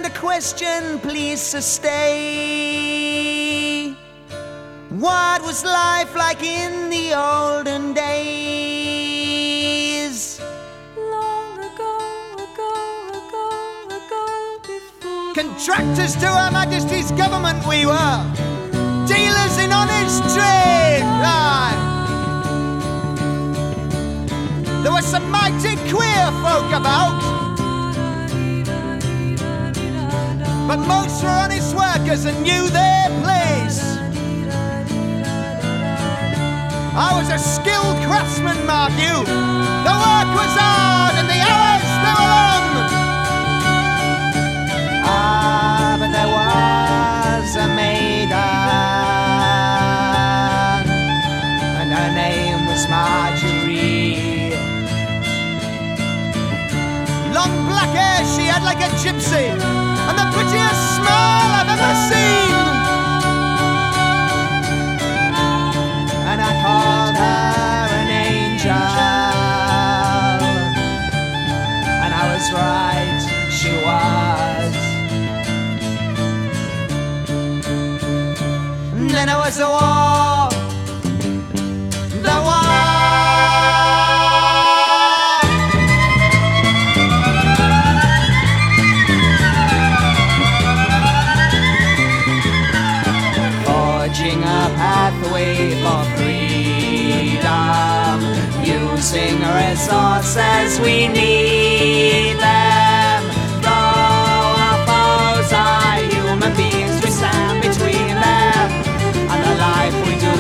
the question, please stay. What was life like in the olden days? Long ago before. Contractors to Her Majesty's government we were, dealers in honest trade. Aye. There were some mighty queer folk about, but most were honest workers and knew their place. I was a skilled craftsman, mark you. The work was hard and the hours they were long. Ah, but there was a maiden, and her name was Marjorie. Long black hair she had like a gypsy, and the prettiest smile I've ever seen. And I called her an angel, and I was right, she was. And then there was the war, the war. Forging a pathway for freedom, using resources we need them. Though our foes are human beings, we stand between them and the life we do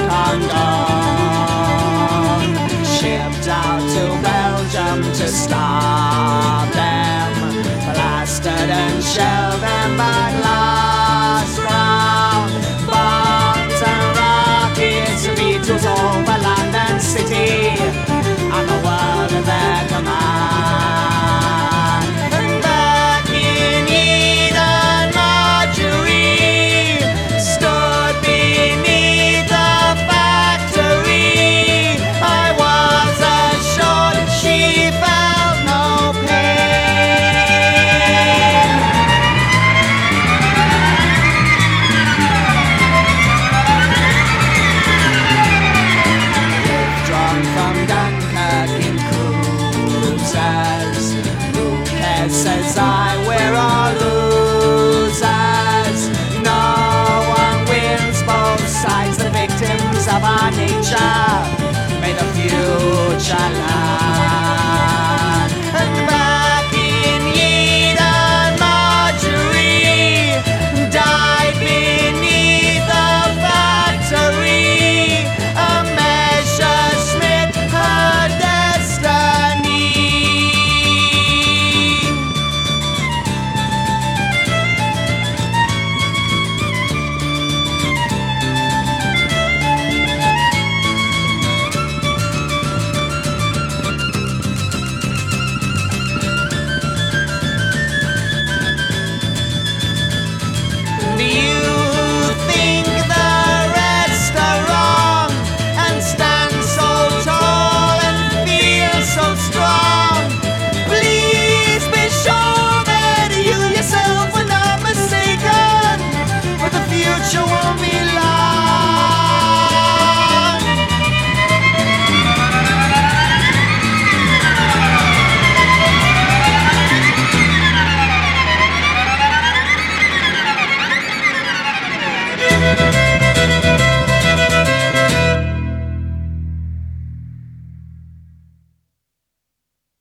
condone. Shipped out to Belgium to stop them, blasted and shelled them, but